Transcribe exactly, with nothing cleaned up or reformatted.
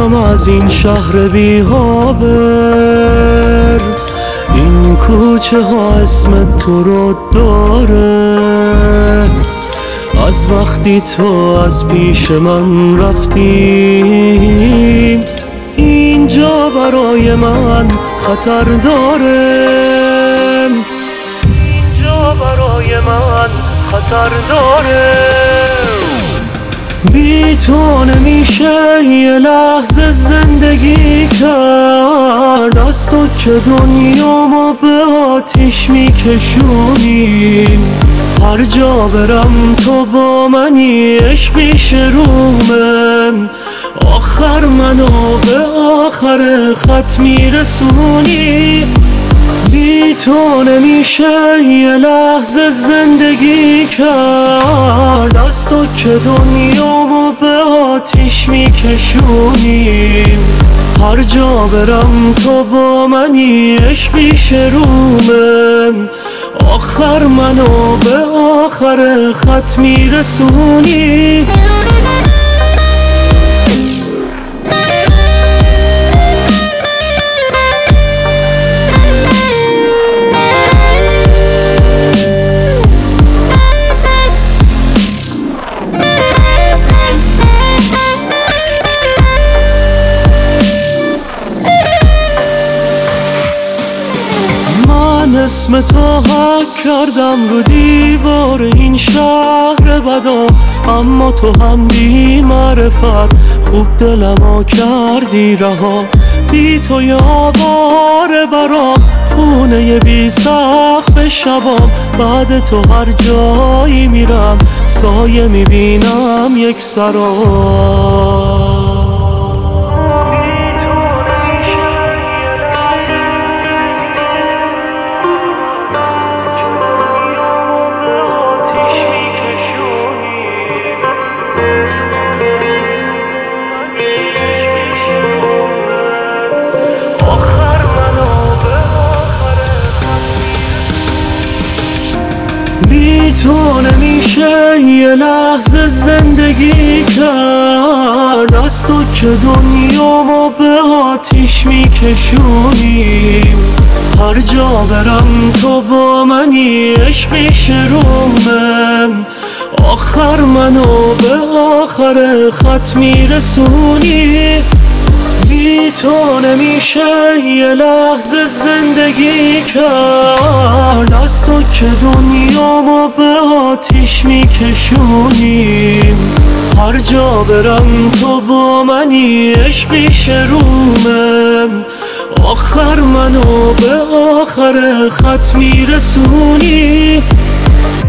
برم از این شهر بی‌خبر. این کوچه ها اسم تو رو داره، از وقتی تو از پیش من رفتی اینجا برای من خطر داره، اینجا برای من خطر داره. بی تو نمیشه یه لحظه زندگی کرد، از تو که دنیامو به آتیش میکشونی. هر جا برم تو با منی، عشق پیش رومن، آخر منو به آخر خط میرسونی. بی تو نمیشه یه لحظه زندگی کرد، از تو که دنیامو به آتیش میکشونی. هر جا برم تو با منی، عشق پیش رومن، آخر منو به آخر خط میرسونی. اسم تو حک کردم رو دیوار این شهر بدا، اما تو هم بی معرفت خوب دلمو کردی رها. بی تو یاواره برام خونه بی سقف شبام، بعد تو هر جایی میرم سایه میبینم یک سرا. بی تو نمیشه یه لحظه زندگی کرد، از تو که دنیامو به آتیش میکشونی. هر جا برم تو با منی، عشق پیش رومن، آخر منو به آخر خط میرسونی. بی تو نمیشه یه لحظه زندگی کرد، از تو که دنیامو به آتیش میکشونی. هر جا برم تو با منی، عشق پیش رومن، آخر منو به آخر خط میرسونی.